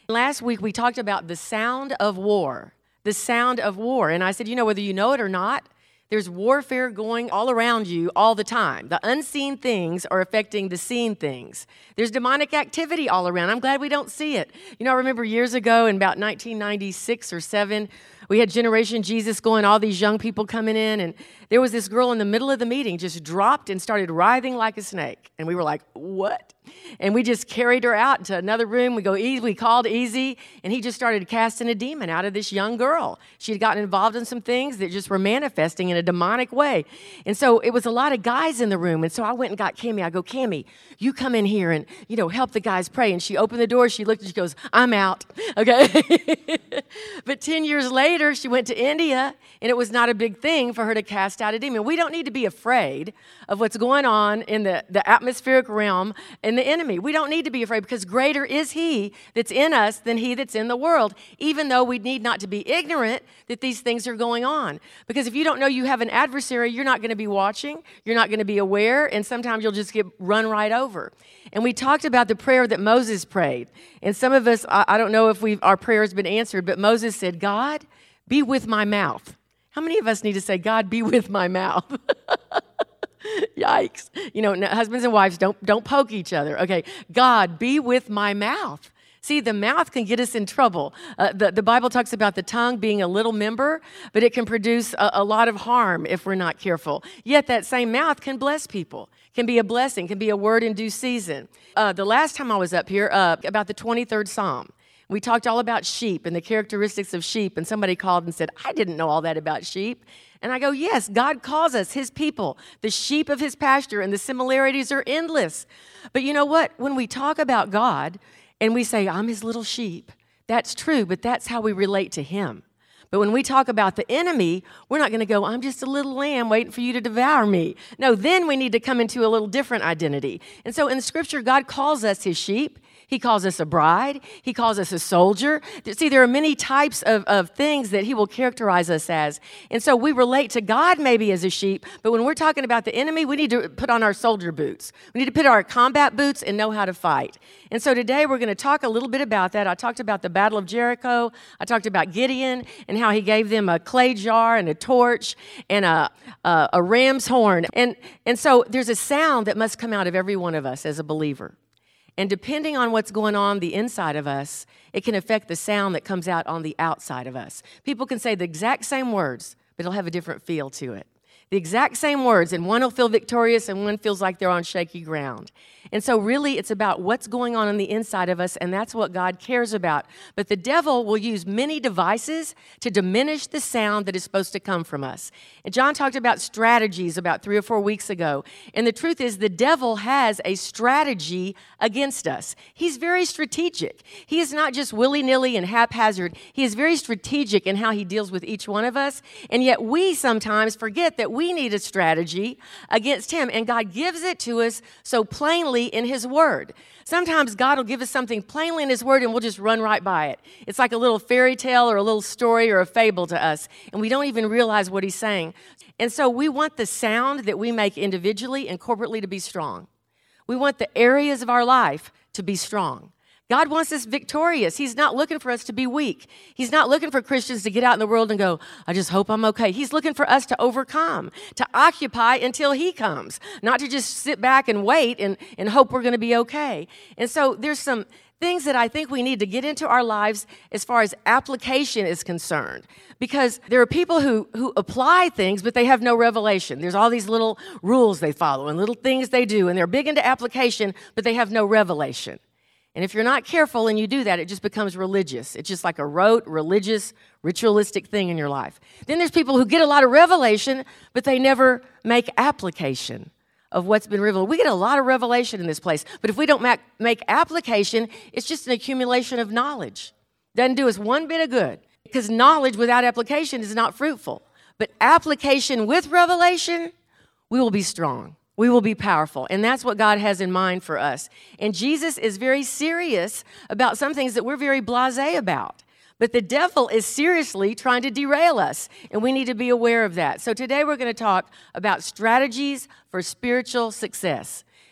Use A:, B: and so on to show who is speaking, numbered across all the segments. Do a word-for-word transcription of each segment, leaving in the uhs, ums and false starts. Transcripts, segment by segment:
A: Last week, we talked about the sound of war, the sound of war. And I said, you know, whether you know it or not, there's warfare going all around you all the time. The unseen things are affecting the seen things. There's demonic activity all around. I'm glad we don't see it. You know, I remember years ago in about nineteen ninety-six or seven, we had Generation Jesus going, all these young people coming in, and there was this girl in the middle of the meeting just dropped and started writhing like a snake. And we were like, what? And we just carried her out into another room. We go, easy. We called Easy, and he just started casting a demon out of this young girl. She had gotten involved in some things that just were manifesting in a demonic way. And so it was a lot of guys in the room. And so I went and got Cammie. I go, Cammie, you come in here and, you know, help the guys pray. And she opened the door. She looked and she goes, I'm out. Okay. But ten years later, she went to India, and it was not a big thing for her to cast out a demon. We don't need to be afraid of what's going on in the, the atmospheric realm and the enemy. We don't need to be afraid because greater is he that's in us than he that's in the world, even though we need not to be ignorant that these things are going on. Because if you don't know you have an adversary, you're not going to be watching, you're not going to be aware, and sometimes you'll just get run right over. And we talked about the prayer that Moses prayed. And some of us, I, I don't know if we've, our prayer has been answered, but Moses said, God, be with my mouth. How many of us need to say, God, be with my mouth? Yikes. You know, husbands and wives, don't, don't poke each other. Okay, God, be with my mouth. See, the mouth can get us in trouble. Uh, the, the Bible talks about the tongue being a little member, but it can produce a, a lot of harm if we're not careful. Yet that same mouth can bless people, can be a blessing, can be a word in due season. Uh, the last time I was up here, uh, about the twenty-third Psalm, we talked all about sheep and the characteristics of sheep, and somebody called and said, I didn't know all that about sheep. And I go, yes, God calls us his people, the sheep of his pasture, and the similarities are endless. But you know what? When we talk about God and we say, I'm his little sheep, that's true, but that's how we relate to him. But when we talk about the enemy, we're not going to go, I'm just a little lamb waiting for you to devour me. No, then we need to come into a little different identity. And so in the scripture, God calls us his sheep. He calls us a bride. He calls us a soldier. See, there are many types of, of things that he will characterize us as. And so we relate to God maybe as a sheep, but when we're talking about the enemy, we need to put on our soldier boots. We need to put our combat boots and know how to fight. And so today we're going to talk a little bit about that. I talked about the Battle of Jericho. I talked about Gideon and how he gave them a clay jar and a torch and a, a, a ram's horn. And, and so there's a sound that must come out of every one of us as a believer. And depending on what's going on the inside of us, it can affect the sound that comes out on the outside of us. People can say the exact same words, but it'll have a different feel to it. The exact same words, and one will feel victorious and one feels like they're on shaky ground. And so really it's about what's going on on the inside of us, and that's what God cares about. But the devil will use many devices to diminish the sound that is supposed to come from us. And John talked about strategies about three or four weeks ago. And the truth is the devil has a strategy against us. He's very strategic. He is not just willy-nilly and haphazard. He is very strategic in how he deals with each one of us. And yet we sometimes forget that we need a strategy against him. And God gives it to us so plainly in his word. Sometimes God will give us something plainly in his word and we'll just run right by it. It's like a little fairy tale or a little story or a fable to us, and we don't even realize what he's saying. And so we want the sound that we make individually and corporately to be strong. We want the areas of our life to be strong. God wants us victorious. He's not looking for us to be weak. He's not looking for Christians to get out in the world and go, I just hope I'm okay. He's looking for us to overcome, to occupy until he comes, not to just sit back and wait and, and hope we're going to be okay. And so there's some things that I think we need to get into our lives as far as application is concerned. Because there are people who, who apply things, but they have no revelation. There's all these little rules they follow and little things they do, and they're big into application, but they have no revelation. And if you're not careful and you do that, it just becomes religious. It's just like a rote, religious, ritualistic thing in your life. Then there's people who get a lot of revelation, but they never make application of what's been revealed. We get a lot of revelation in this place, but if we don't make, make application, it's just an accumulation of knowledge. Doesn't do us one bit of good, because knowledge without application is not fruitful. But application with revelation, we will be strong. We will be powerful, and that's what God has in mind for us. And Jesus is very serious about some things that we're very blasé about. But the devil is seriously trying to derail us, and we need to be aware of that. So today we're going to talk about strategies for spiritual success.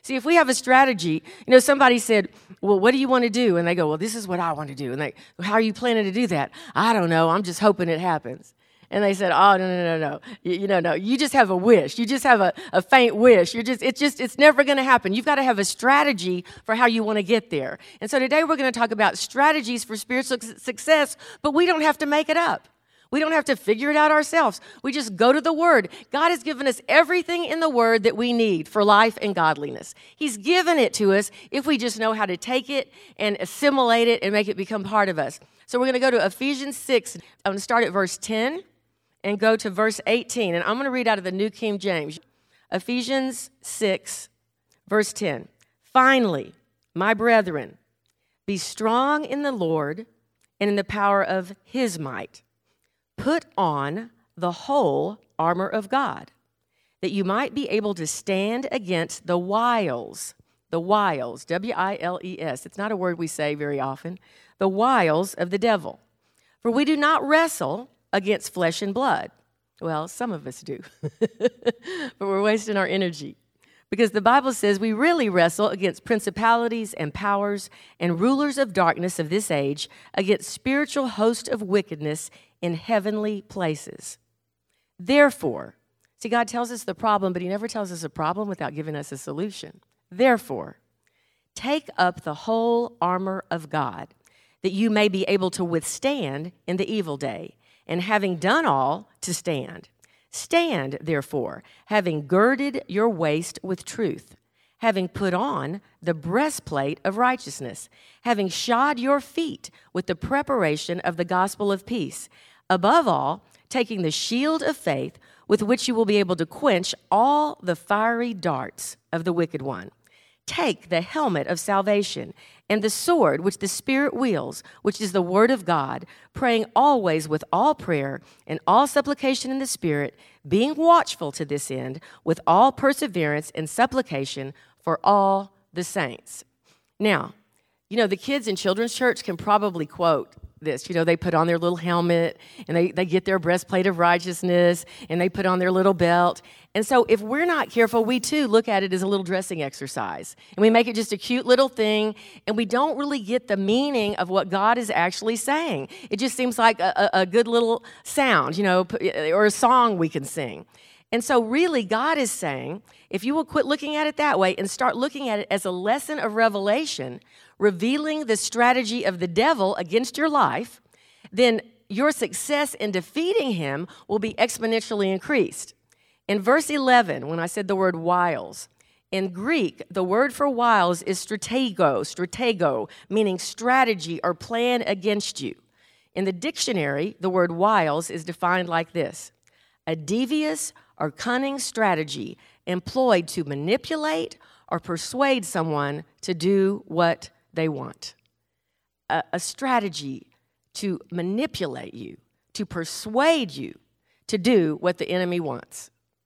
A: See, if we have a strategy, you know, somebody said, well, what do you want to do? And they go, well, this is what I want to do. And they, how are you planning to do that? I don't know. I'm just hoping it happens. And they said, oh, no, no, no, no. You, you know, no, you just have a wish. You just have a, a faint wish. You're just, it's just, it's never going to happen. You've got to have a strategy for how you want to get there. And so today we're going to talk about strategies for spiritual success, but we don't have to make it up. We don't have to figure it out ourselves. We just go to the Word. God has given us everything in the Word that we need for life and godliness. He's given it to us if we just know how to take it and assimilate it and make it become part of us. So we're going to go to Ephesians six. I'm going to start at verse ten. And go to verse eighteen, and I'm going to read out of the New King James. Ephesians six, verse ten. Finally, my brethren, be strong in the Lord and in the power of his might. Put on the whole armor of God, that you might be able to stand against the wiles, the wiles, W I L E S. It's not a word we say very often. The wiles of the devil. For we do not wrestle against flesh and blood. Well, some of us do, but we're wasting our energy because the Bible says we really wrestle against principalities and powers and rulers of darkness of this age, against spiritual hosts of wickedness in heavenly places. Therefore, see, God tells us the problem, but he never tells us a problem without giving us a solution. Therefore, take up the whole armor of God, that you may be able to withstand in the evil day. And having done all, to stand. Stand, therefore, having girded your waist with truth, having put on the breastplate of righteousness, having shod your feet with the preparation of the gospel of peace. Above all, taking the shield of faith, with which you will be able to quench all the fiery darts of the wicked one. Take the helmet of salvation and the sword which the Spirit wields, which is the word of God, praying always with all prayer and all supplication in the Spirit, being watchful to this end with all perseverance and supplication for all the saints. Now, you know, the kids in children's church can probably quote this. You know, they put on their little helmet and they, they get their breastplate of righteousness and they put on their little belt. And so if we're not careful, we too look at it as a little dressing exercise. And we make it just a cute little thing and we don't really get the meaning of what God is actually saying. It just seems like a, a, a good little sound, you know, or a song we can sing. And so really God is saying, if you will quit looking at it that way and start looking at it as a lesson of revelation, revealing the strategy of the devil against your life, then your success in defeating him will be exponentially increased. In verse eleven, when I said the word wiles, in Greek, the word for wiles is stratego, stratego, meaning strategy or plan against you. In the dictionary, the word wiles is defined like this: a devious or cunning strategy employed to manipulate or persuade someone to do what they want. A, a strategy to manipulate you, to persuade you to do what the enemy wants.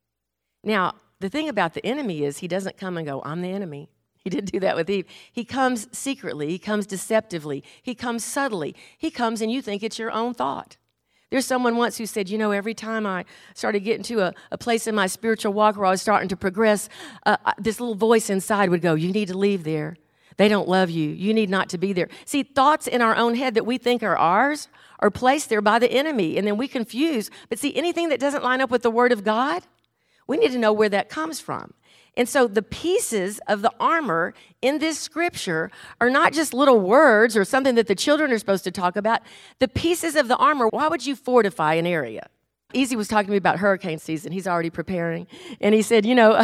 A: Now, the thing about the enemy is he doesn't come and go, I'm the enemy. He didn't do that with Eve. He comes secretly. He comes deceptively. He comes subtly. He comes and you think it's your own thought. There's someone once who said, you know, every time I started getting to a, a place in my spiritual walk where I was starting to progress, uh, this little voice inside would go, you need to leave there. They don't love you. You need not to be there. See, thoughts in our own head that we think are ours are placed there by the enemy, and then we confuse. But see, anything that doesn't line up with the Word of God, we need to know where that comes from. And so the pieces of the armor in this scripture are not just little words or something that the children are supposed to talk about. The pieces of the armor, why would you fortify an area? Easy was talking to me about hurricane season. He's already preparing. And he said, you know,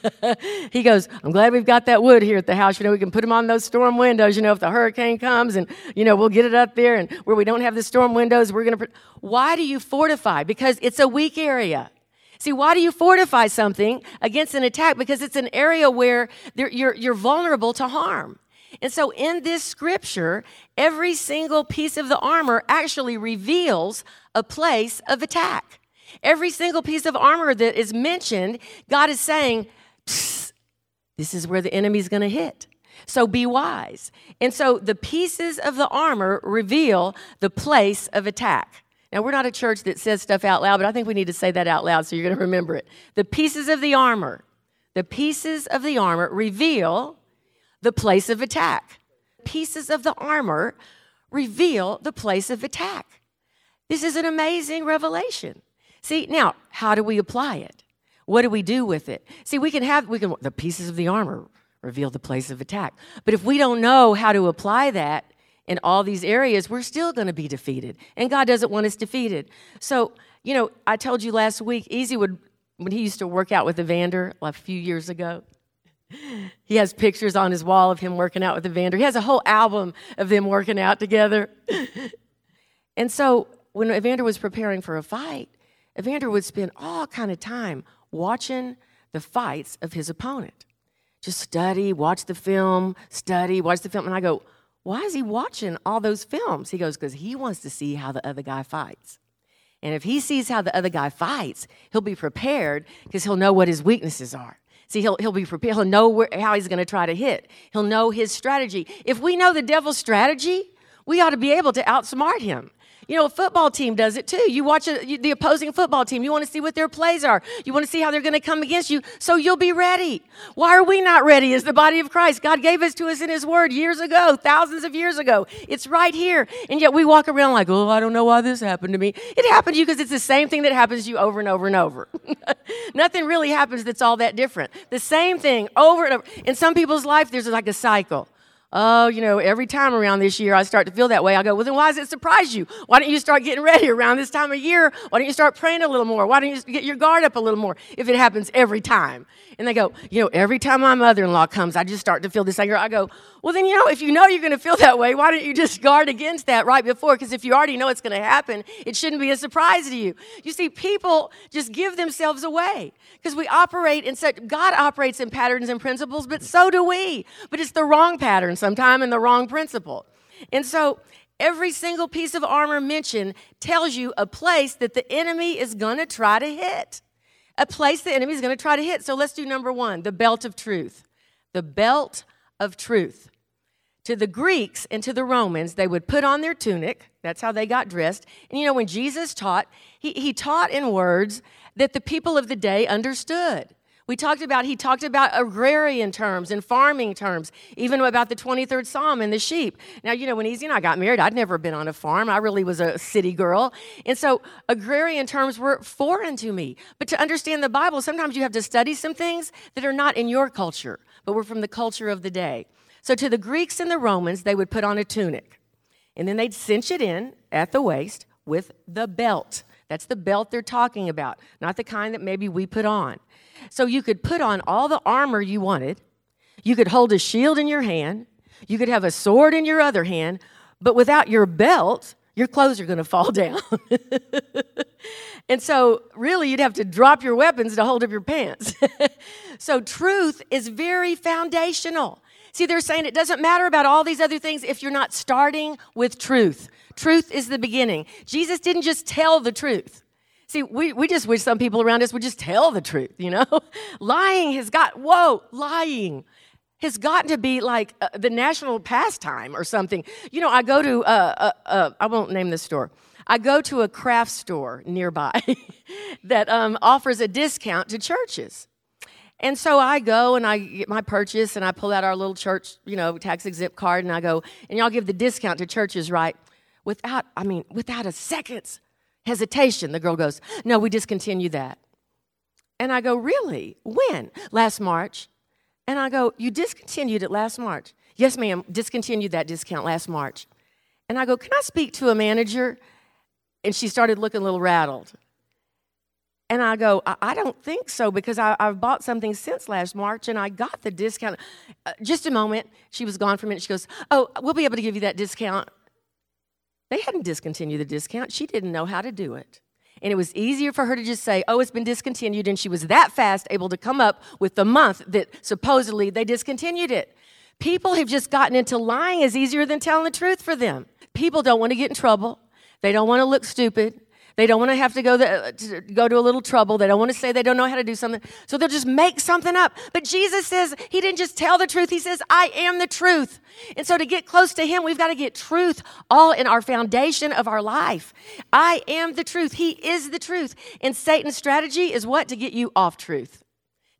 A: he goes, I'm glad we've got that wood here at the house. You know, we can put them on those storm windows, you know, if the hurricane comes and, you know, we'll get it up there. And where we don't have the storm windows, we're going to. Why do you fortify? Because it's a weak area. See, why do you fortify something against an attack? Because it's an area where you're, you're vulnerable to harm. And so in this scripture, every single piece of the armor actually reveals a place of attack. Every single piece of armor that is mentioned, God is saying, this is where the enemy's going to hit. So be wise. And so the pieces of the armor reveal the place of attack. Now, we're not a church that says stuff out loud, but I think we need to say that out loud so you're going to remember it. The pieces of the armor, The pieces of the armor reveal the place of attack. Pieces of the armor reveal the place of attack. This is an amazing revelation. See, now, how do we apply it? What do we do with it? See, we can have, we can, the pieces of the armor reveal the place of attack. But if we don't know how to apply that in all these areas, we're still going to be defeated. And God doesn't want us defeated. So, you know, I told you last week, Easy would, when he used to work out with Evander a few years ago, he has pictures on his wall of him working out with Evander. He has a whole album of them working out together. And so when Evander was preparing for a fight, Evander would spend all kind of time watching the fights of his opponent. Just study, watch the film, study, watch the film. And I go, why is he watching all those films? He goes, because he wants to see how the other guy fights. And if he sees how the other guy fights, he'll be prepared because he'll know what his weaknesses are. See, he'll, he'll be prepared. He'll know where, how he's going to try to hit. He'll know his strategy. If we know the devil's strategy, we ought to be able to outsmart him. You know, a football team does it too. You watch a, you, the opposing football team. You want to see what their plays are. You want to see how they're going to come against you, so you'll be ready. Why are we not ready as the body of Christ? God gave us to us in his word years ago, thousands of years ago. It's right here. And yet we walk around like, oh, I don't know why this happened to me. It happened to you because it's the same thing that happens to you over and over and over. Nothing really happens that's all that different. The same thing over and over. In some people's life, there's like a cycle. Oh, you know, every time around this year, I start to feel that way. I go, well, then why does it surprise you? Why don't you start getting ready around this time of year? Why don't you start praying a little more? Why don't you get your guard up a little more if it happens every time? And they go, you know, every time my mother-in-law comes, I just start to feel this anger. I go, well, then, you know, if you know you're going to feel that way, why don't you just guard against that right before? Because if you already know it's going to happen, it shouldn't be a surprise to you. You see, people just give themselves away because we operate in such, God operates in patterns and principles, but so do we. But it's the wrong pattern sometime and the wrong principle. And so every single piece of armor mentioned tells you a place that the enemy is going to try to hit. A place the enemy is going to try to hit. So let's do number one, the belt of truth. The belt of truth. To the Greeks and to the Romans, they would put on their tunic. That's how they got dressed. And you know, when Jesus taught, he, he taught in words that the people of the day understood. We talked about, he talked about agrarian terms and farming terms, even about the twenty-third Psalm and the sheep. Now, you know, when Easy and I got married, I'd never been on a farm. I really was a city girl. And so agrarian terms were foreign to me. But to understand the Bible, sometimes you have to study some things that are not in your culture, but were from the culture of the day. So to the Greeks and the Romans, they would put on a tunic. And then they'd cinch it in at the waist with the belt. That's the belt they're talking about, not the kind that maybe we put on. So you could put on all the armor you wanted. You could hold a shield in your hand. You could have a sword in your other hand. But without your belt, your clothes are going to fall down. And so really you'd have to drop your weapons to hold up your pants. So truth is very foundational. See, they're saying it doesn't matter about all these other things if you're not starting with truth. Truth is the beginning. Jesus didn't just tell the truth. See, we, we just wish some people around us would just tell the truth, you know? Lying has got, whoa, lying has gotten to be like uh, the national pastime or something. You know, I go to, uh, uh, uh, I won't name the store. I go to a craft store nearby that um, offers a discount to churches. And so I go and I get my purchase and I pull out our little church, you know, tax exempt card and I go, and y'all give the discount to churches, right? Without, I mean, without a second's hesitation, the girl goes, no, we discontinued that. And I go, really? When? Last March. And I go, you discontinued it last March? Yes, ma'am, discontinued that discount last March. And I go, can I speak to a manager? And she started looking a little rattled. And I go, I, I don't think so because I, I've bought something since last March and I got the discount. Uh, just a moment. She was gone for a minute. She goes, oh, we'll be able to give you that discount. They hadn't discontinued the discount. She didn't know how to do it. And it was easier for her to just say, oh, it's been discontinued. And she was that fast able to come up with the month that supposedly they discontinued it. People have just gotten into lying is easier than telling the truth for them. People don't want to get in trouble. They don't want to look stupid. They don't want to have to go, the, to go to a little trouble. They don't want to say they don't know how to do something. So they'll just make something up. But Jesus says he didn't just tell the truth. He says, I am the truth. And so to get close to him, we've got to get truth all in our foundation of our life. I am the truth. He is the truth. And Satan's strategy is what? To get you off truth.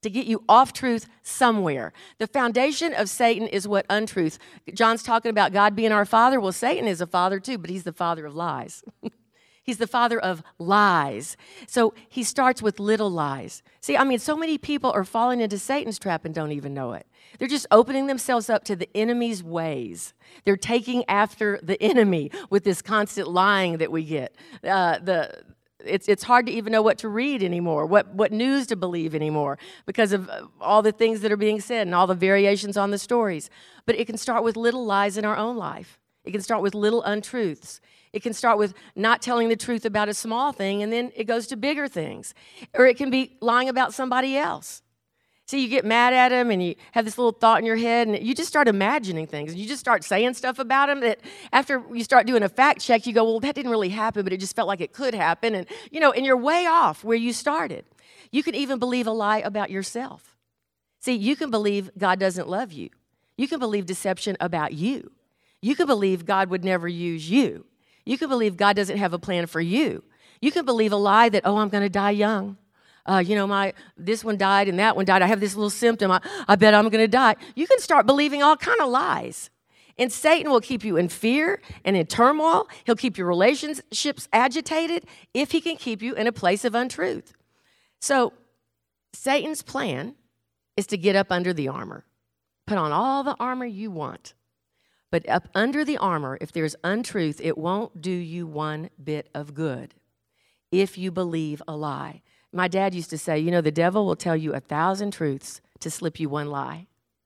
A: to get you off truth somewhere. The foundation of Satan is what? Untruth. John's talking about God being our father. Well, Satan is a father too, but he's the father of lies. He's the father of lies. So he starts with little lies. See, I mean, so many people are falling into Satan's trap and don't even know it. They're just opening themselves up to the enemy's ways. They're taking after the enemy with this constant lying that we get. Uh, the It's it's hard to even know what to read anymore, what, what news to believe anymore because of all the things that are being said and all the variations on the stories. But it can start with little lies in our own life. It can start with little untruths. It can start with not telling the truth about a small thing, and then it goes to bigger things. Or it can be lying about somebody else. See, you get mad at them, and you have this little thought in your head, and you just start imagining things. You just start saying stuff about them that after you start doing a fact check, you go, well, that didn't really happen, but it just felt like it could happen. And, you know, and you're way off where you started. You can even believe a lie about yourself. See, you can believe God doesn't love you. You can believe deception about you. You can believe God would never use you. You can believe God doesn't have a plan for you. You can believe a lie that, oh, I'm going to die young. Uh, you know, my this one died and that one died. I have this little symptom. I, I bet I'm going to die. You can start believing all kind of lies. And Satan will keep you in fear and in turmoil. He'll keep your relationships agitated if he can keep you in a place of untruth. So Satan's plan is to get up under the armor. Put on all the armor you want. But up under the armor, if there's untruth, it won't do you one bit of good if you believe a lie. My dad used to say, you know, the devil will tell you a thousand truths to slip you one lie.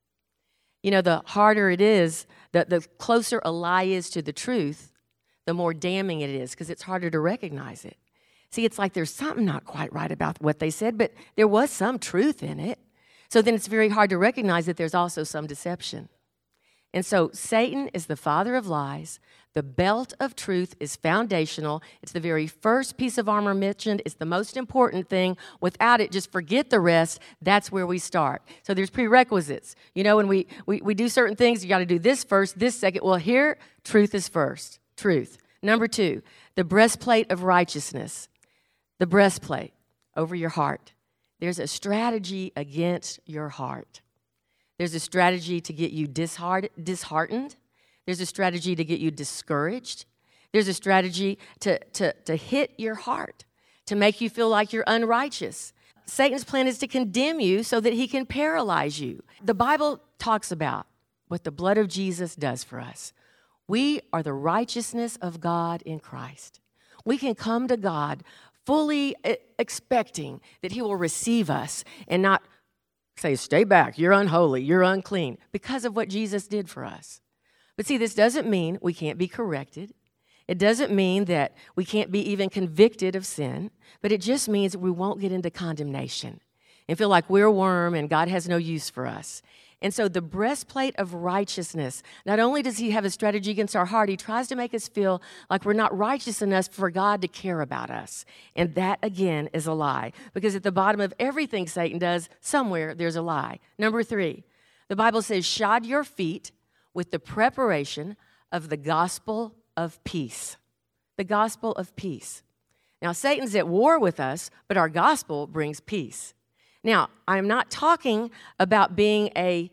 A: You know, the harder it is, the, the closer a lie is to the truth, the more damning it is because it's harder to recognize it. See, it's like there's something not quite right about what they said, but there was some truth in it. So then it's very hard to recognize that there's also some deception. And so Satan is the father of lies. The belt of truth is foundational. It's the very first piece of armor mentioned. It's the most important thing. Without it, just forget the rest. That's where we start. So there's prerequisites. You know, when we, we, we do certain things, you got to do this first, this second. Well, here, truth is first. Truth. Number two, the breastplate of righteousness. The breastplate over your heart. There's a strategy against your heart. There's a strategy to get you disheart- disheartened. There's a strategy to get you discouraged. There's a strategy to, to, to hit your heart, to make you feel like you're unrighteous. Satan's plan is to condemn you so that he can paralyze you. The Bible talks about what the blood of Jesus does for us. We are the righteousness of God in Christ. We can come to God fully expecting that he will receive us and not say, stay back, you're unholy, you're unclean, because of what Jesus did for us. But see, this doesn't mean we can't be corrected. It doesn't mean that we can't be even convicted of sin, but it just means we won't get into condemnation and feel like we're a worm and God has no use for us. And so the breastplate of righteousness, not only does he have a strategy against our heart, he tries to make us feel like we're not righteous enough for God to care about us. And that, again, is a lie. Because at the bottom of everything Satan does, somewhere there's a lie. Number three, the Bible says, shod your feet with the preparation of the gospel of peace. The gospel of peace. Now, Satan's at war with us, but our gospel brings peace. Now, I'm not talking about being a,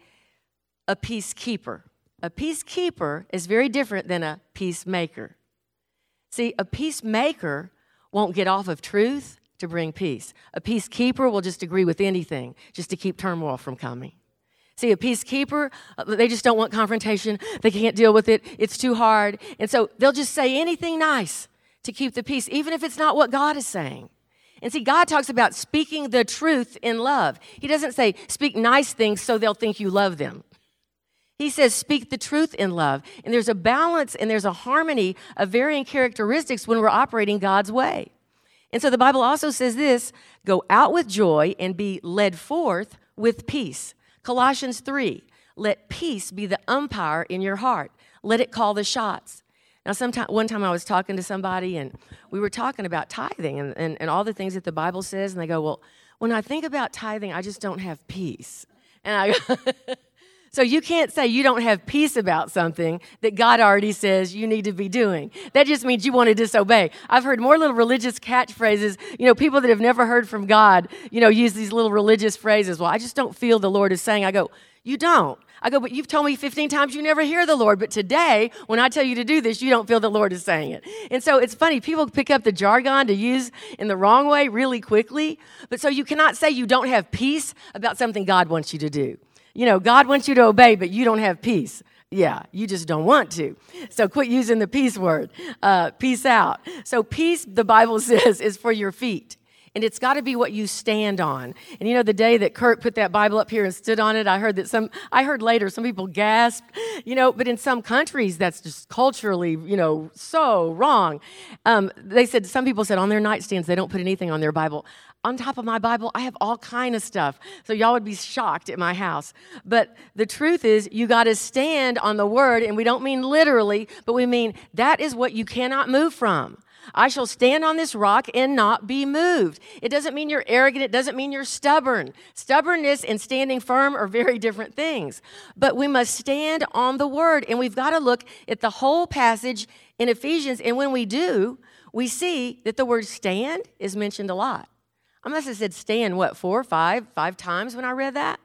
A: a peacekeeper. A peacekeeper is very different than a peacemaker. See, a peacemaker won't get off of truth to bring peace. A peacekeeper will just agree with anything just to keep turmoil from coming. See, a peacekeeper, they just don't want confrontation. They can't deal with it. It's too hard. And so they'll just say anything nice to keep the peace, even if it's not what God is saying. And see, God talks about speaking the truth in love. He doesn't say speak nice things so they'll think you love them. He says speak the truth in love. And there's a balance and there's a harmony of varying characteristics when we're operating God's way. And so the Bible also says this, go out with joy and be led forth with peace. Colossians three, let peace be the umpire in your heart. Let it call the shots. Now, sometime, one time I was talking to somebody, and we were talking about tithing and, and, and all the things that the Bible says, and they go, well, when I think about tithing, I just don't have peace. And I So you can't say you don't have peace about something that God already says you need to be doing. That just means you want to disobey. I've heard more little religious catchphrases. You know, people that have never heard from God, you know, use these little religious phrases. Well, I just don't feel the Lord is saying. I go, you don't. I go, but you've told me fifteen times you never hear the Lord. But today, when I tell you to do this, you don't feel the Lord is saying it. And so it's funny. People pick up the jargon to use in the wrong way really quickly. But so you cannot say you don't have peace about something God wants you to do. You know, God wants you to obey, but you don't have peace. Yeah, you just don't want to. So quit using the peace word. Uh, peace out. So peace, the Bible says, is for your feet. And it's got to be what you stand on. And you know, the day that Kurt put that Bible up here and stood on it, I heard that some, I heard later some people gasped, you know, but in some countries that's just culturally, you know, so wrong. Um, they said, some people said on their nightstands, they don't put anything on their Bible. On top of my Bible, I have all kind of stuff. So y'all would be shocked at my house. But the truth is, you got to stand on the word, and we don't mean literally, but we mean that is what you cannot move from. I shall stand on this rock and not be moved. It doesn't mean you're arrogant. It doesn't mean you're stubborn. Stubbornness and standing firm are very different things. But we must stand on the word, and we've got to look at the whole passage in Ephesians. And when we do, we see that the word stand is mentioned a lot. I must have said stand, what, four, five, five times when I read that?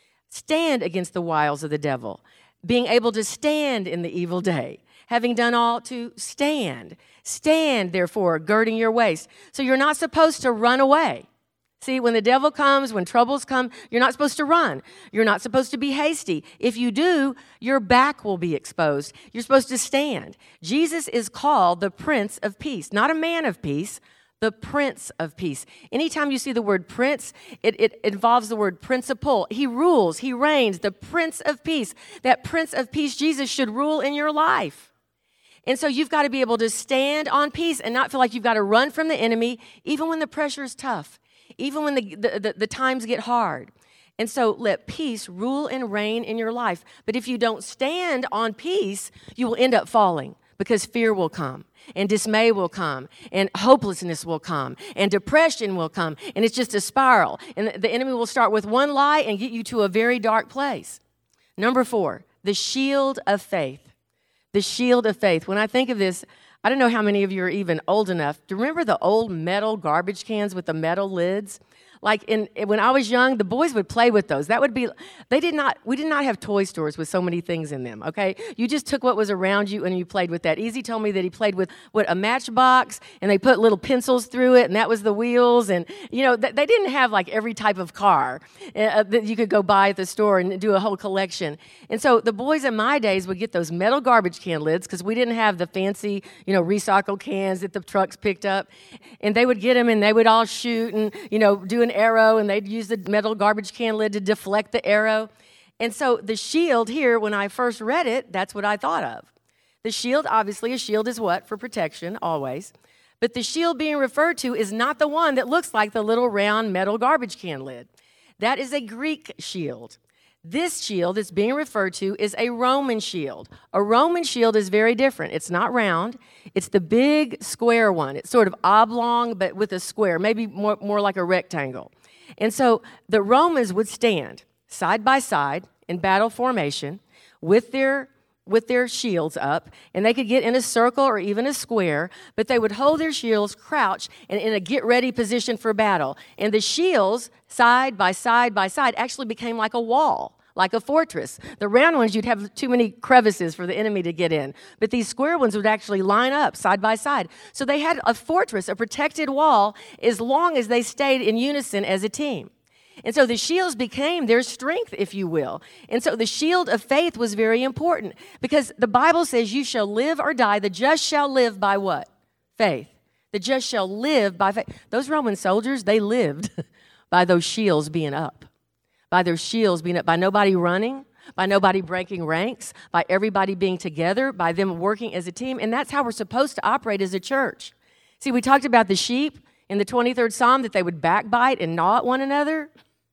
A: Stand against the wiles of the devil. Being able to stand in the evil day. Having done all to stand. Stand, therefore, girding your waist. So you're not supposed to run away. See, when the devil comes, when troubles come, you're not supposed to run. You're not supposed to be hasty. If you do, your back will be exposed. You're supposed to stand. Jesus is called the Prince of Peace, not a man of peace, the Prince of Peace. Anytime you see the word prince, it, it involves the word principle. He rules, he reigns, the Prince of Peace. That Prince of Peace, Jesus, should rule in your life. And so you've got to be able to stand on peace and not feel like you've got to run from the enemy, even when the pressure is tough, even when the, the, the, the times get hard. And so let peace rule and reign in your life. But if you don't stand on peace, you will end up falling because fear will come. And dismay will come, and hopelessness will come, and depression will come, and it's just a spiral. And the enemy will start with one lie and get you to a very dark place. Number four, the shield of faith. The shield of faith. When I think of this, I don't know how many of you are even old enough to remember the old metal garbage cans with the metal lids. Like in when I was young, the boys would play with those. That would be, they did not, we did not have toy stores with so many things in them, okay? You just took what was around you and you played with that. Easy told me that he played with, what, a matchbox, and they put little pencils through it, and that was the wheels. And, you know, th- they didn't have like every type of car uh, that you could go buy at the store and do a whole collection. And so the boys in my days would get those metal garbage can lids because we didn't have the fancy, you know, recycled cans that the trucks picked up. And they would get them and they would all shoot and, you know, do an arrow, and they'd use the metal garbage can lid to deflect the arrow. And so the shield here, when I first read it, that's what I thought of. The shield, obviously, a shield is what? For protection, always. But the shield being referred to is not the one that looks like the little round metal garbage can lid. That is a Greek shield. This shield that's being referred to is a Roman shield. A Roman shield is very different. It's not round. It's the big square one. It's sort of oblong, but with a square, maybe more, more like a rectangle. And so the Romans would stand side by side in battle formation with their with their shields up, and they could get in a circle or even a square, but they would hold their shields crouched and in a get-ready position for battle. And the shields, side by side by side, actually became like a wall, like a fortress. The round ones, you'd have too many crevices for the enemy to get in, but these square ones would actually line up side by side. So they had a fortress, a protected wall, as long as they stayed in unison as a team. And so the shields became their strength, if you will. And so the shield of faith was very important because the Bible says you shall live or die. The just shall live by what? Faith. The just shall live by faith. Those Roman soldiers, they lived by those shields being up, by their shields being up, by nobody running, by nobody breaking ranks, by everybody being together, by them working as a team. And that's how we're supposed to operate as a church. See, we talked about the sheep in the twenty-third Psalm, that they would backbite and gnaw at one another.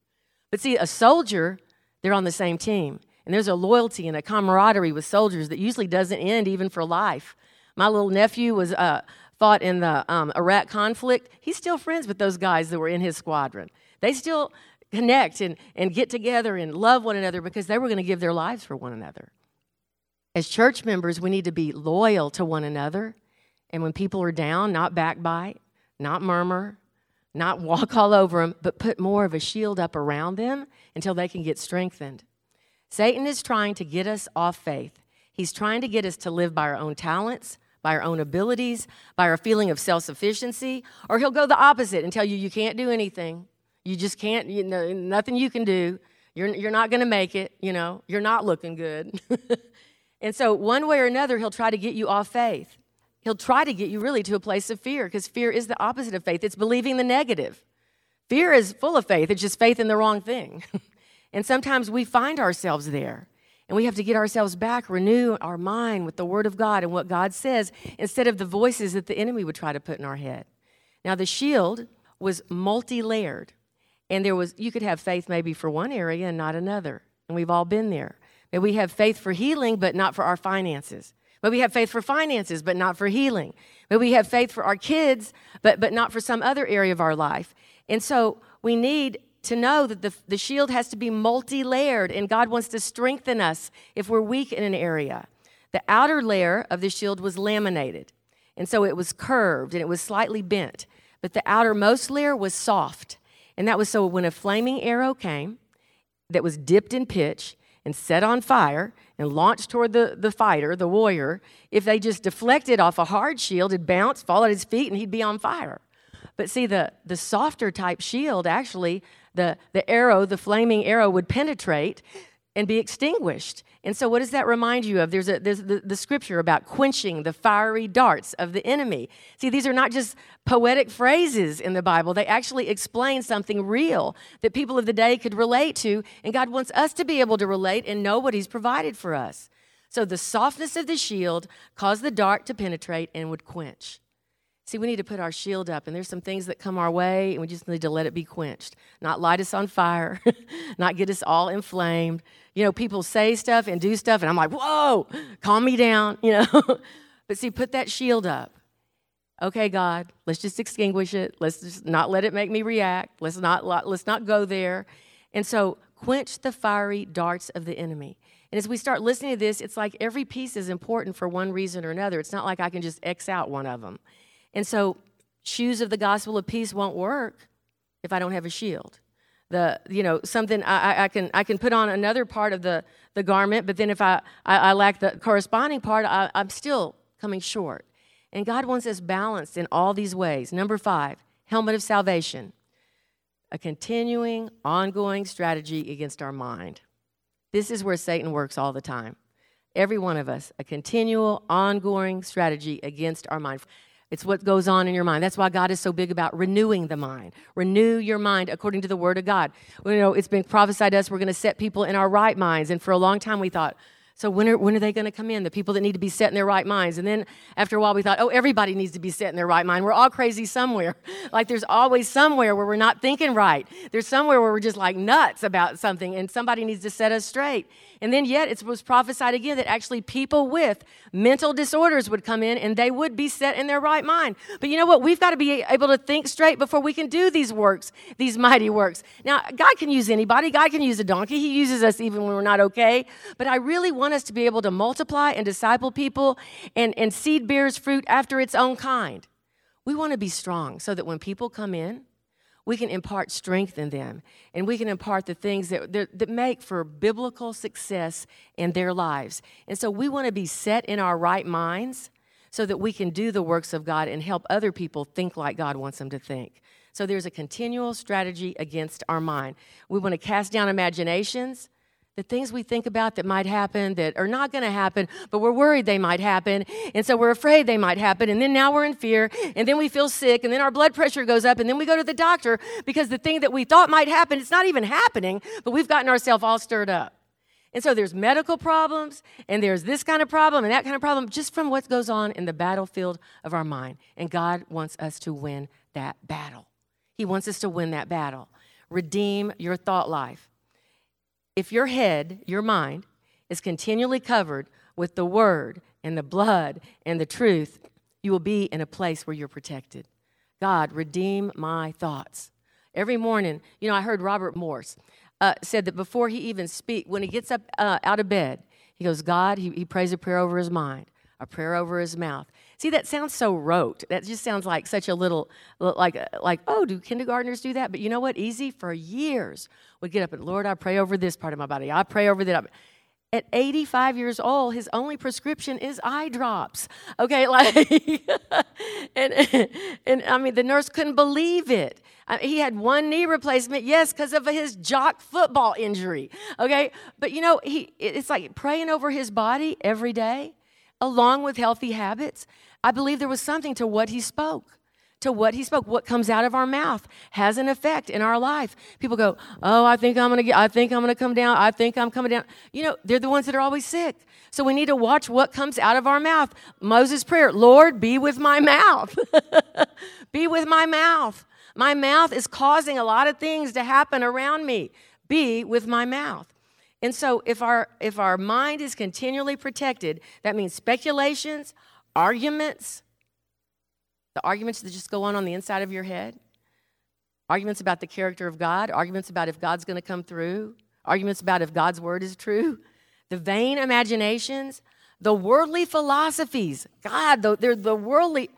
A: But see, a soldier, they're on the same team. And there's a loyalty and a camaraderie with soldiers that usually doesn't end even for life. My little nephew was uh, fought in the um, Iraq conflict. He's still friends with those guys that were in his squadron. They still, connect and, and get together and love one another because they were going to give their lives for one another. As church members, we need to be loyal to one another. And when people are down, not backbite, not murmur, not walk all over them, but put more of a shield up around them until they can get strengthened. Satan is trying to get us off faith. He's trying to get us to live by our own talents, by our own abilities, by our feeling of self-sufficiency, or he'll go the opposite and tell you you can't do anything. You just can't, you know, nothing you can do. You're, you're not going to make it, you know. You're not looking good. And so one way or another, he'll try to get you off faith. He'll try to get you really to a place of fear because fear is the opposite of faith. It's believing the negative. Fear is full of faith. It's just faith in the wrong thing. And sometimes we find ourselves there. And we have to get ourselves back, renew our mind with the Word of God and what God says instead of the voices that the enemy would try to put in our head. Now, the shield was multi-layered. And there was, you could have faith maybe for one area and not another. And we've all been there. Maybe we have faith for healing, but not for our finances. Maybe we have faith for finances, but not for healing. Maybe we have faith for our kids, but, but not for some other area of our life. And so we need to know that the, the shield has to be multi-layered, and God wants to strengthen us if we're weak in an area. The outer layer of the shield was laminated, and so it was curved, and it was slightly bent. But the outermost layer was soft, and that was so when a flaming arrow came that was dipped in pitch and set on fire and launched toward the, the fighter, the warrior, if they just deflected off a hard shield, it'd bounce, fall at his feet, and he'd be on fire. But see, the, the softer type shield, actually, the, the arrow, the flaming arrow would penetrate and be extinguished. And so what does that remind you of? There's, a, there's the, the scripture about quenching the fiery darts of the enemy. See, these are not just poetic phrases in the Bible. They actually explain something real that people of the day could relate to, and God wants us to be able to relate and know what he's provided for us. So the softness of the shield caused the dart to penetrate and would quench. See, we need to put our shield up, and there's some things that come our way, and we just need to let it be quenched. Not light us on fire, not get us all inflamed. You know, people say stuff and do stuff, and I'm like, whoa, calm me down, you know. But see, put that shield up. Okay, God, let's just extinguish it. Let's just not let it make me react. Let's not, let's not go there. And so quench the fiery darts of the enemy. And as we start listening to this, it's like every piece is important for one reason or another. It's not like I can just X out one of them. And so shoes of the gospel of peace won't work if I don't have a shield. The you know something I, I can I can put on another part of the, the garment, but then if I, I, I lack the corresponding part, I, I'm still coming short. And God wants us balanced in all these ways. Number five, helmet of salvation, a continuing, ongoing strategy against our mind. This is where Satan works all the time. Every one of us, a continual, ongoing strategy against our mind. It's what goes on in your mind. That's why God is so big about renewing the mind. Renew your mind according to the Word of God. Well, you know, it's been prophesied to us we're going to set people in our right minds. And for a long time we thought, so when are, when are they going to come in? The people that need to be set in their right minds. And then after a while we thought, oh, everybody needs to be set in their right mind. We're all crazy somewhere. Like there's always somewhere where we're not thinking right. There's somewhere where we're just like nuts about something and somebody needs to set us straight. And then yet it was prophesied again that actually people with mental disorders would come in and they would be set in their right mind. But you know what? We've got to be able to think straight before we can do these works, these mighty works. Now, God can use anybody. God can use a donkey. He uses us even when we're not okay. But I really want us to be able to multiply and disciple people, and, and seed bears fruit after its own kind. We want to be strong so that when people come in, we can impart strength in them, and we can impart the things that, that, that make for biblical success in their lives. And so we want to be set in our right minds so that we can do the works of God and help other people think like God wants them to think. So there's a continual strategy against our mind. We want to cast down imaginations, the things we think about that might happen that are not going to happen, but we're worried they might happen, and so we're afraid they might happen, and then now we're in fear, and then we feel sick, and then our blood pressure goes up, and then we go to the doctor because the thing that we thought might happen, it's not even happening, but we've gotten ourselves all stirred up. And so there's medical problems, and there's this kind of problem, and that kind of problem, just from what goes on in the battlefield of our mind. And God wants us to win that battle. He wants us to win that battle. Redeem your thought life. If your head, your mind, is continually covered with the Word and the blood and the truth, you will be in a place where you're protected. God, redeem my thoughts. Every morning, you know, I heard Robert Morse uh, said that before he even speak, when he gets up uh, out of bed, he goes, God, he, he prays a prayer over his mind, a prayer over his mouth. See, that sounds so rote. That just sounds like such a little, like, like oh, do kindergartners do that? But you know what? Easy for years. We get up and, Lord, I pray over this part of my body. I pray over that. At eighty-five years old, his only prescription is eye drops. Okay, like, and, and I mean, the nurse couldn't believe it. I mean, he had one knee replacement, yes, because of his jock football injury. Okay, but you know, he it's like praying over his body every day, along with healthy habits. I believe there was something to what he spoke. To what he spoke, what comes out of our mouth has an effect in our life. People go, oh, I think I'm gonna get, I think I'm gonna come down, I think I'm coming down. You know, they're the ones that are always sick. So we need to watch what comes out of our mouth. Moses' prayer, Lord, be with my mouth. Be with my mouth. My mouth is causing a lot of things to happen around me. Be with my mouth. And so if our if our mind is continually protected, that means speculations, arguments, the arguments that just go on on the inside of your head, arguments about the character of God, arguments about if God's going to come through, arguments about if God's word is true, the vain imaginations, the worldly philosophies. God, they're the worldly.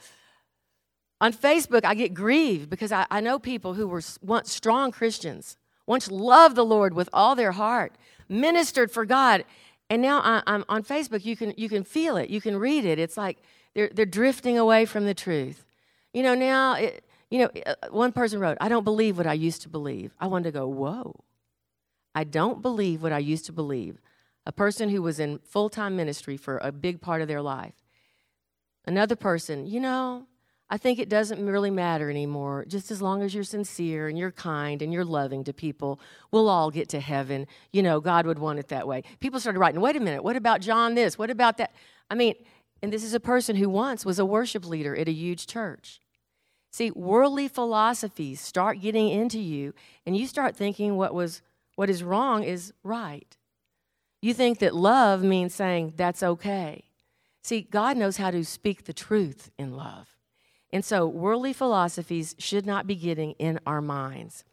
A: On Facebook, I get grieved because I, I know people who were once strong Christians, once loved the Lord with all their heart, ministered for God, and now I, I'm on Facebook. You can you can feel it, you can read it. It's like they're they're drifting away from the truth. You know, now, it, you know, one person wrote, I don't believe what I used to believe. I wanted to go, whoa. I don't believe what I used to believe. A person who was in full-time ministry for a big part of their life. Another person, you know, I think it doesn't really matter anymore. Just as long as you're sincere and you're kind and you're loving to people, we'll all get to heaven. You know, God would want it that way. People started writing, wait a minute, what about John this? What about that? I mean, and this is a person who once was a worship leader at a huge church. See, worldly philosophies start getting into you, and you start thinking what was what is wrong is right. You think that love means saying that's okay. See, God knows how to speak the truth in love. And so worldly philosophies should not be getting in our minds.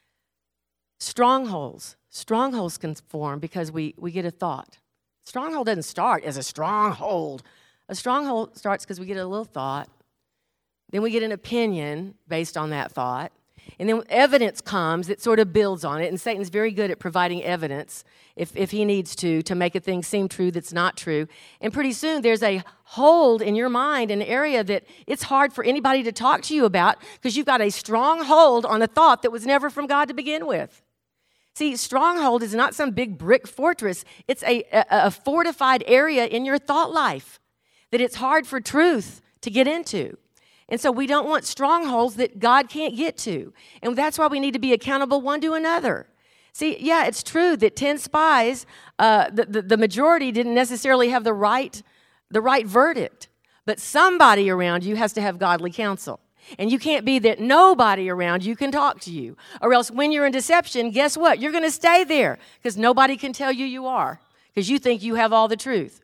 A: Strongholds. Strongholds can form because we, we get a thought. Stronghold doesn't start as a stronghold. A stronghold starts because we get a little thought. Then we get an opinion based on that thought. And then evidence comes that sort of builds on it. And Satan's very good at providing evidence, if, if he needs to, to make a thing seem true that's not true. And pretty soon there's a hold in your mind, an area that it's hard for anybody to talk to you about because you've got a strong hold on a thought that was never from God to begin with. See, stronghold is not some big brick fortress. It's a, a, a fortified area in your thought life that it's hard for truth to get into. And so we don't want strongholds that God can't get to. And that's why we need to be accountable one to another. See, yeah, it's true that ten spies, uh, the, the, the majority didn't necessarily have the right, the right verdict. But somebody around you has to have godly counsel. And you can't be that nobody around you can talk to you. Or else when you're in deception, guess what? You're going to stay there because nobody can tell you you are because you think you have all the truth.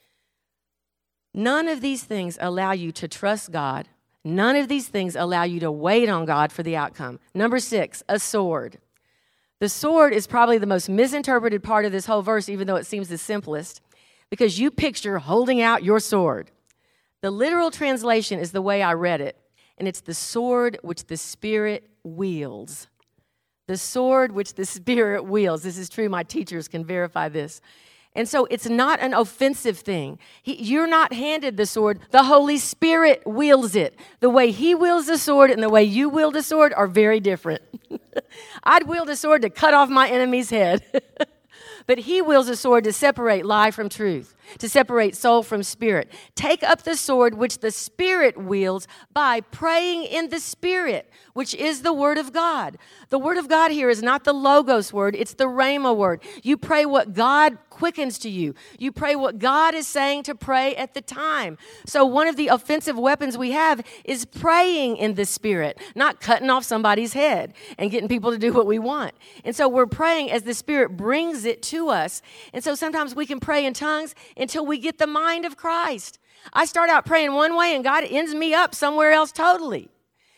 A: None of these things allow you to trust God. None of these things allow you to wait on God for the outcome. Number six, a sword. The sword is probably the most misinterpreted part of this whole verse, even though it seems the simplest, because you picture holding out your sword. The literal translation is the way I read it, and it's the sword which the Spirit wields. The sword which the Spirit wields. This is true. My teachers can verify this. And so it's not an offensive thing. He, you're not handed the sword. The Holy Spirit wields it. The way he wields the sword and the way you wield a sword are very different. I'd wield a sword to cut off my enemy's head. But he wields a sword to separate lie from truth, to separate soul from spirit. Take up the sword which the Spirit wields by praying in the Spirit, which is the Word of God. The Word of God here is not the Logos word, it's the Rhema word. You pray what God quickens to you. You pray what God is saying to pray at the time. So one of the offensive weapons we have is praying in the Spirit, not cutting off somebody's head and getting people to do what we want. And so we're praying as the Spirit brings it to us. And so sometimes we can pray in tongues until we get the mind of Christ. I start out praying one way and God ends me up somewhere else totally.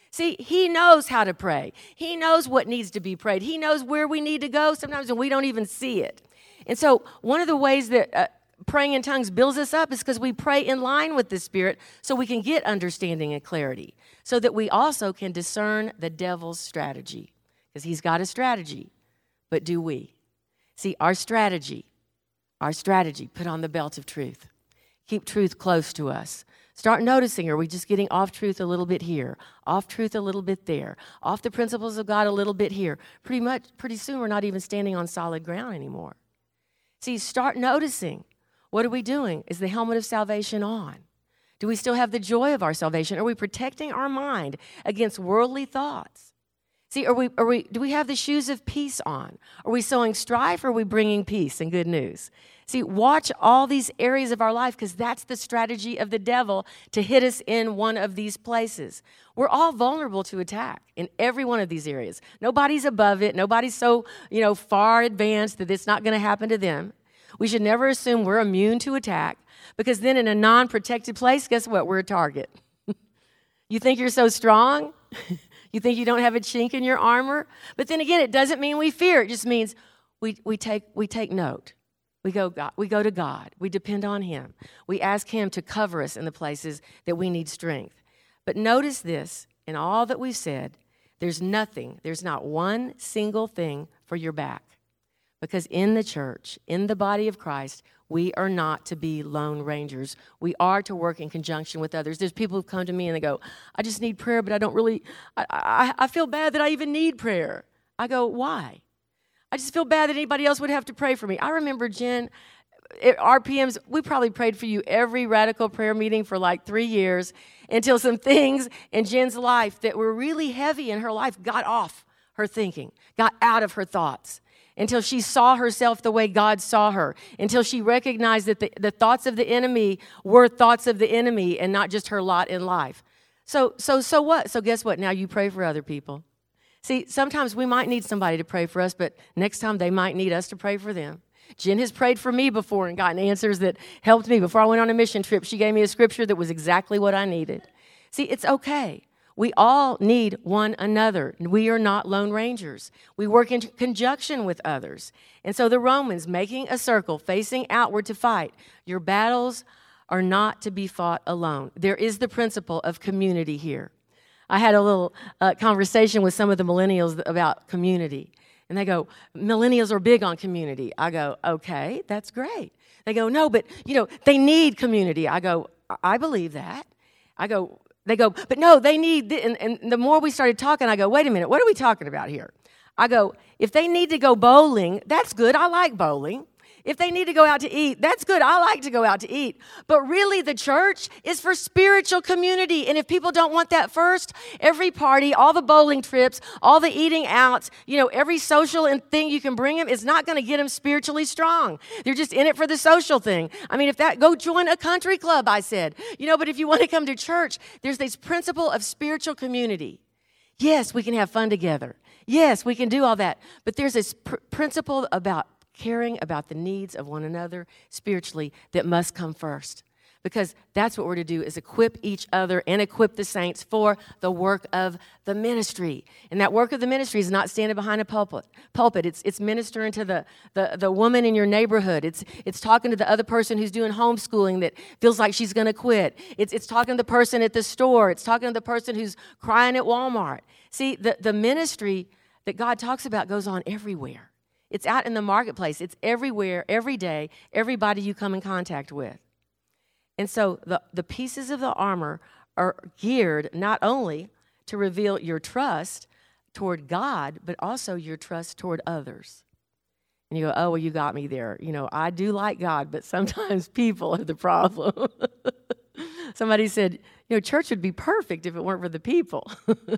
A: See, he knows how to pray. He knows what needs to be prayed. He knows where we need to go sometimes, and we don't even see it. And so one of the ways that uh, praying in tongues builds us up is because we pray in line with the Spirit so we can get understanding and clarity, so that we also can discern the devil's strategy, because he's got a strategy. But do we? See, our strategy, our strategy, put on the belt of truth. Keep truth close to us. Start noticing, are we just getting off truth a little bit here, off truth a little bit there, off the principles of God a little bit here? Pretty much, pretty soon we're not even standing on solid ground anymore. See, start noticing. What are we doing? Is the helmet of salvation on? Do we still have the joy of our salvation? Are we protecting our mind against worldly thoughts? See, are we, are we, do we have the shoes of peace on? Are we sowing strife, or are we bringing peace and good news? See, watch all these areas of our life, because that's the strategy of the devil, to hit us in one of these places. We're all vulnerable to attack in every one of these areas. Nobody's above it. Nobody's so, you know, far advanced that it's not going to happen to them. We should never assume we're immune to attack, because then in a non-protected place, guess what? We're a target. You think you're so strong? You think you don't have a chink in your armor? But then again, it doesn't mean we fear. It just means we, we, take, we take note. We go, God, we go to God. We depend on him. We ask him to cover us in the places that we need strength. But notice this, in all that we've said, there's nothing, there's not one single thing for your back. Because in the church, in the body of Christ, we are not to be lone rangers. We are to work in conjunction with others. There's people who come to me and they go, I just need prayer, but I don't really, I, I, I feel bad that I even need prayer. I go, why? I just feel bad that anybody else would have to pray for me. I remember, Jen, at R P Ms, we probably prayed for you every radical prayer meeting for like three years until some things in Jen's life that were really heavy in her life got off her thinking, got out of her thoughts, until she saw herself the way God saw her, until she recognized that the, the thoughts of the enemy were thoughts of the enemy and not just her lot in life. So, so, so what? So guess what? Now you pray for other people. See, sometimes we might need somebody to pray for us, but next time they might need us to pray for them. Jen has prayed for me before and gotten answers that helped me. Before I went on a mission trip, she gave me a scripture that was exactly what I needed. See, it's okay. We all need one another. We are not lone rangers. We work in conjunction with others. And so the Romans, making a circle, facing outward to fight, your battles are not to be fought alone. There is the principle of community here. I had a little uh, conversation with some of the millennials about community. And they go, millennials are big on community. I go, okay, that's great. They go, no, but, you know, they need community. I go, I believe that. I go, they go, but no, they need, th-. And, and the more we started talking, I go, wait a minute, what are we talking about here? I go, if they need to go bowling, that's good. I like bowling. If they need to go out to eat, that's good. I like to go out to eat. But really, the church is for spiritual community. And if people don't want that first, every party, all the bowling trips, all the eating outs, you know, every social and thing you can bring them is not going to get them spiritually strong. They're just in it for the social thing. I mean, if that, go join a country club, I said. You know, but if you want to come to church, there's this principle of spiritual community. Yes, we can have fun together. Yes, we can do all that. But there's this pr- principle about caring about the needs of one another spiritually that must come first. Because that's what we're to do, is equip each other and equip the saints for the work of the ministry. And that work of the ministry is not standing behind a pulpit. Pulpit. It's it's ministering to the, the, the woman in your neighborhood. It's it's talking to the other person who's doing homeschooling that feels like she's going to quit. It's it's talking to the person at the store. It's talking to the person who's crying at Walmart. See, the, the ministry that God talks about goes on everywhere. It's out in the marketplace. It's everywhere, every day, everybody you come in contact with. And so the, the pieces of the armor are geared not only to reveal your trust toward God, but also your trust toward others. And you go, oh, well, you got me there. You know, I do like God, but sometimes people are the problem. Somebody said, you know, church would be perfect if it weren't for the people.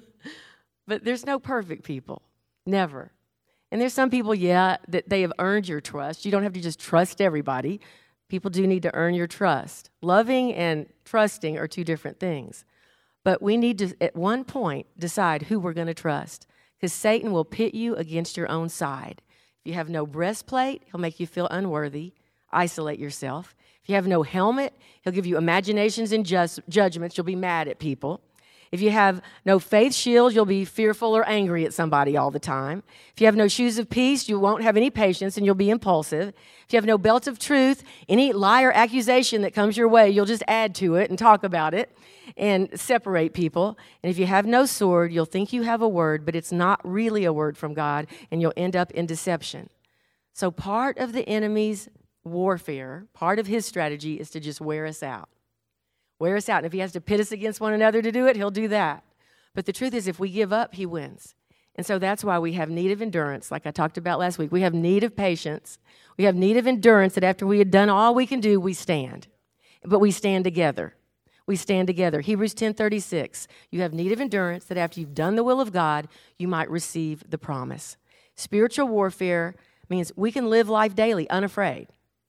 A: But there's no perfect people. Never. And there's some people, yeah, that they have earned your trust. You don't have to just trust everybody. People do need to earn your trust. Loving and trusting are two different things. But we need to, at one point, decide who we're going to trust, because Satan will pit you against your own side. If you have no breastplate, he'll make you feel unworthy, isolate yourself. If you have no helmet, he'll give you imaginations and just judgments. You'll be mad at people. If you have no faith shield, you'll be fearful or angry at somebody all the time. If you have no shoes of peace, you won't have any patience and you'll be impulsive. If you have no belt of truth, any lie or accusation that comes your way, you'll just add to it and talk about it and separate people. And if you have no sword, you'll think you have a word, but it's not really a word from God, and you'll end up in deception. So part of the enemy's warfare, part of his strategy is to just wear us out. Wear us out. And if he has to pit us against one another to do it, he'll do that. But the truth is, if we give up, he wins. And so that's why we have need of endurance, like I talked about last week. We have need of patience. We have need of endurance that after we had done all we can do, we stand. But we stand together. We stand together. Hebrews ten thirty-six, you have need of endurance that after you've done the will of God, you might receive the promise. Spiritual warfare means we can live life daily unafraid,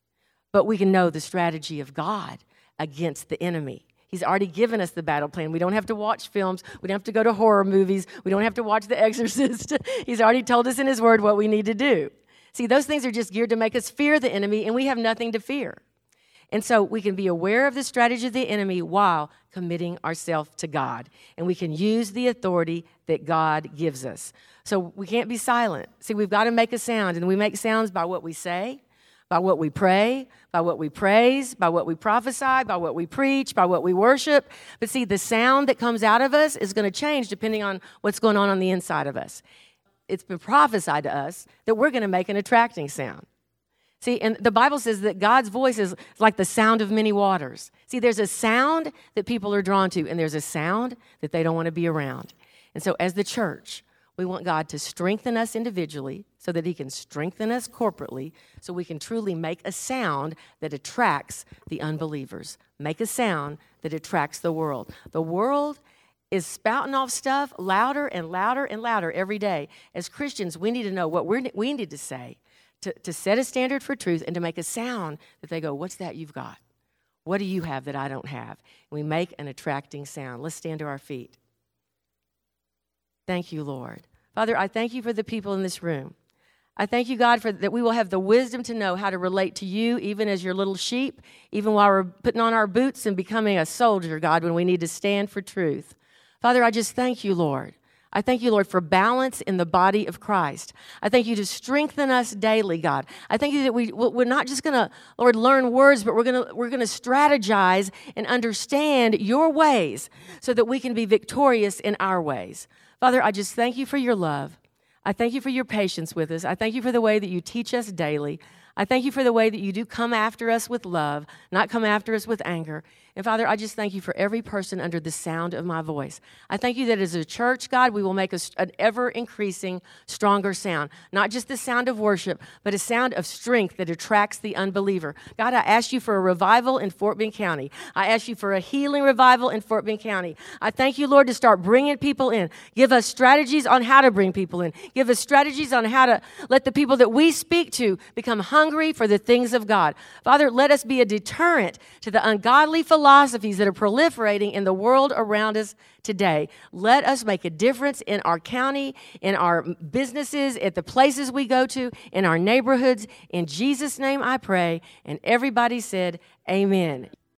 A: but we can know the strategy of God against the enemy. He's already given us the battle plan. We don't have to watch films. We don't have to go to horror movies. We don't have to watch The Exorcist. He's already told us in his word what we need to do. See, those things are just geared to make us fear the enemy, and we have nothing to fear. And so we can be aware of the strategy of the enemy while committing ourselves to God. And we can use the authority that God gives us. So we can't be silent. See, we've got to make a sound, and we make sounds by what we say, by what we pray, by what we praise, by what we prophesy, by what we preach, by what we worship. But see, the sound that comes out of us is going to change depending on what's going on on the inside of us. It's been prophesied to us that we're going to make an attracting sound. See, and the Bible says that God's voice is like the sound of many waters. See, there's a sound that people are drawn to, and there's a sound that they don't want to be around. And so as the church, we want God to strengthen us individually so that he can strengthen us corporately so we can truly make a sound that attracts the unbelievers. Make a sound that attracts the world. The world is spouting off stuff louder and louder and louder every day. As Christians, we need to know what we're, we need to say to, to set a standard for truth and to make a sound that they go, what's that you've got? What do you have that I don't have? And we make an attracting sound. Let's stand to our feet. Thank you, Lord. Father, I thank you for the people in this room. I thank you, God, for that we will have the wisdom to know how to relate to you, even as your little sheep, even while we're putting on our boots and becoming a soldier, God, when we need to stand for truth. Father, I just thank you, Lord. I thank you, Lord, for balance in the body of Christ. I thank you to strengthen us daily, God. I thank you that we, we're not just going to, Lord, learn words, but we're going to we're going to strategize and understand your ways so that we can be victorious in our ways. Father, I just thank you for your love. I thank you for your patience with us. I thank you for the way that you teach us daily. I thank you for the way that you do come after us with love, not come after us with anger. And Father, I just thank you for every person under the sound of my voice. I thank you that as a church, God, we will make a, an ever-increasing, stronger sound. Not just the sound of worship, but a sound of strength that attracts the unbeliever. God, I ask you for a revival in Fort Bend County. I ask you for a healing revival in Fort Bend County. I thank you, Lord, to start bringing people in. Give us strategies on how to bring people in. Give us strategies on how to let the people that we speak to become hungry for the things of God. Father, let us be a deterrent to the ungodly philosophies that are proliferating in the world around us today. Let us make a difference in our county, in our businesses, at the places we go to, in our neighborhoods. In Jesus' name I pray. And everybody said, amen.